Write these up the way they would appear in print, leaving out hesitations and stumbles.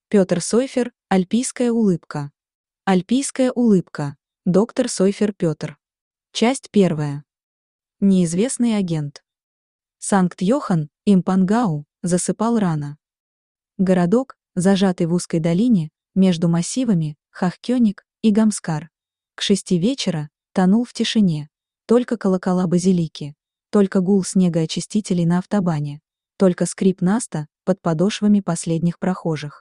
Петр Сойфер, Альпийская улыбка. Альпийская улыбка. Доктор Сойфер Петр. Часть 1. Неизвестный агент. Санкт-Йохан, Импангау, засыпал рано. Городок, зажатый в узкой долине, между массивами Хахкёник и Гамскар, к 6 вечера тонул в тишине. Только колокола базилики, только гул снегоочистителей на автобане, только скрип наста под подошвами последних прохожих.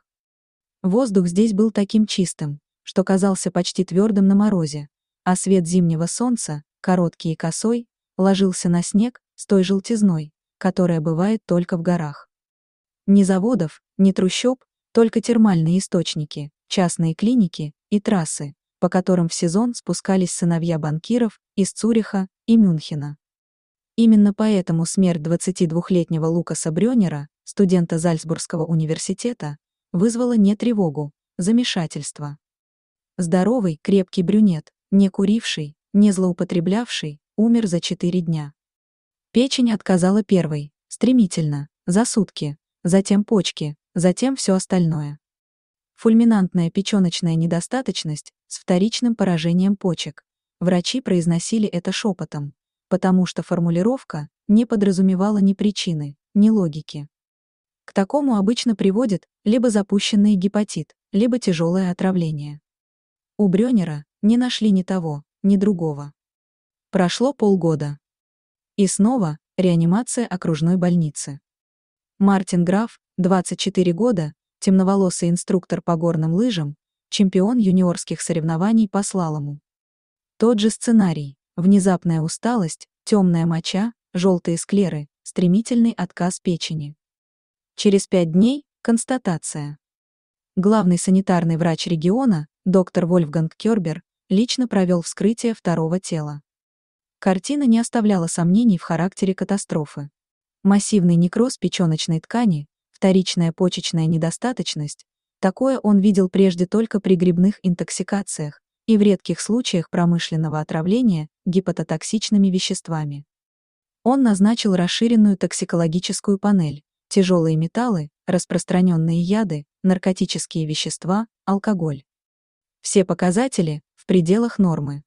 Воздух здесь был таким чистым, что казался почти твердым на морозе, а свет зимнего солнца, короткий и косой, ложился на снег с той желтизной, которая бывает только в горах. Ни заводов, ни трущоб, только термальные источники, частные клиники и трассы, по которым в сезон спускались сыновья банкиров из Цюриха и Мюнхена. Именно поэтому смерть 22-летнего Лукаса Брёнера, студента Зальцбургского университета, вызвала не тревогу, замешательство. Здоровый, крепкий брюнет, не куривший, не злоупотреблявший, умер за 4 дня. Печень отказала первой, стремительно, за сутки, затем почки, затем все остальное. Фульминантная печёночная недостаточность с вторичным поражением почек. Врачи произносили это шепотом, потому что формулировка не подразумевала ни причины, ни логики. К такому обычно приводит либо запущенный гепатит, либо тяжелое отравление. У Брёнера не нашли ни того, ни другого. Прошло полгода. И снова реанимация окружной больницы. Мартин Граф, 24 года, темноволосый инструктор по горным лыжам, чемпион юниорских соревнований по слалому. Тот же сценарий: внезапная усталость, темная моча, желтые склеры, стремительный отказ печени. Через 5 дней – констатация. Главный санитарный врач региона, доктор Вольфганг Кёрбер, лично провел вскрытие второго тела. Картина не оставляла сомнений в характере катастрофы. Массивный некроз печёночной ткани, вторичная почечная недостаточность – такое он видел прежде только при грибных интоксикациях и в редких случаях промышленного отравления гепатотоксичными веществами. Он назначил расширенную токсикологическую панель: тяжелые металлы, распространенные яды, наркотические вещества, алкоголь. Все показатели в пределах нормы.